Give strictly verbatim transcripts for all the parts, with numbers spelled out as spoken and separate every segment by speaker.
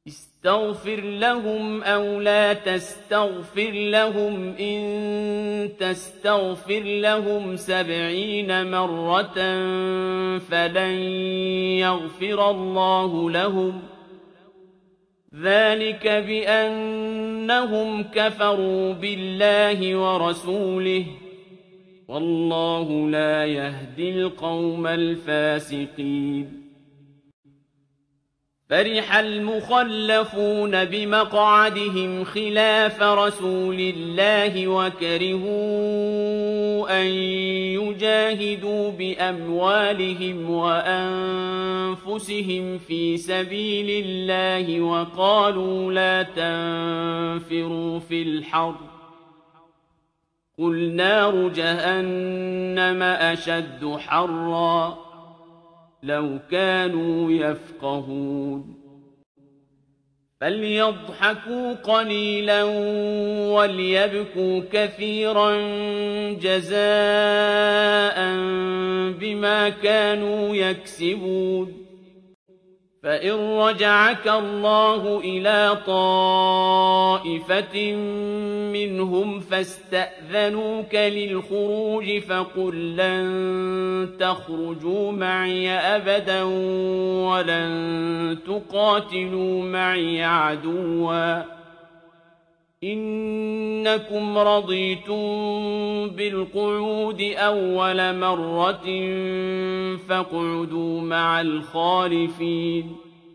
Speaker 1: استغفر لهم أو لا تستغفر لهم إن تستغفر لهم سبعين مرة فلن يغفر الله لهم ذلك بأنهم كفروا بالله ورسوله والله لا يهدي القوم الفاسقين فرح المخلفون بمقعدهم خلاف رسول الله وكرهوا أن يجاهدوا بأموالهم وأنفسهم في سبيل الله وقالوا لا تنفروا في الحر قل نار جهنم أشد حرًّا لو كانوا يفقهون فليضحكوا قليلا وليبكوا كثيرا جزاء بما كانوا يكسبون فإن رجعك الله إلى طائفة منهم فاستأذنوك للخروج فقل لن تخرجوا معي أبدا ولن تقاتلوا معي عدوا إنكم رضيتم بالقعود أول مرة فاقعدوا مع الخالفين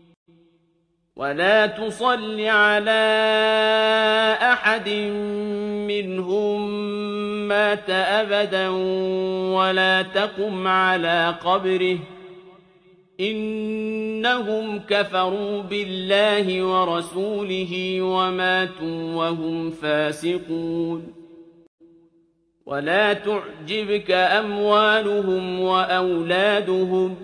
Speaker 1: ولا تصل على أحد منهم مات أبدا ولا تقم على قبره إنهم كفروا بالله ورسوله وماتوا وهم فاسقون ولا تعجبك أموالهم وأولادهم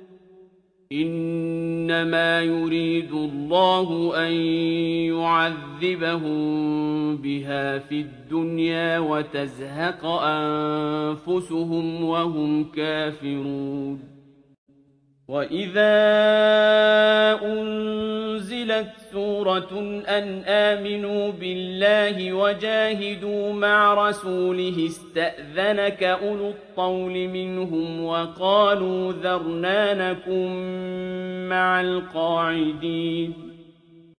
Speaker 1: إنما يريد الله أن يعذبهم بها في الدنيا وتزهق أنفسهم وهم كافرون وإذا أنزلت سورة أن آمنوا بالله وجاهدوا مع رسوله استأذنك أولو الطول منهم وقالوا ذرنا نكن مع القاعدين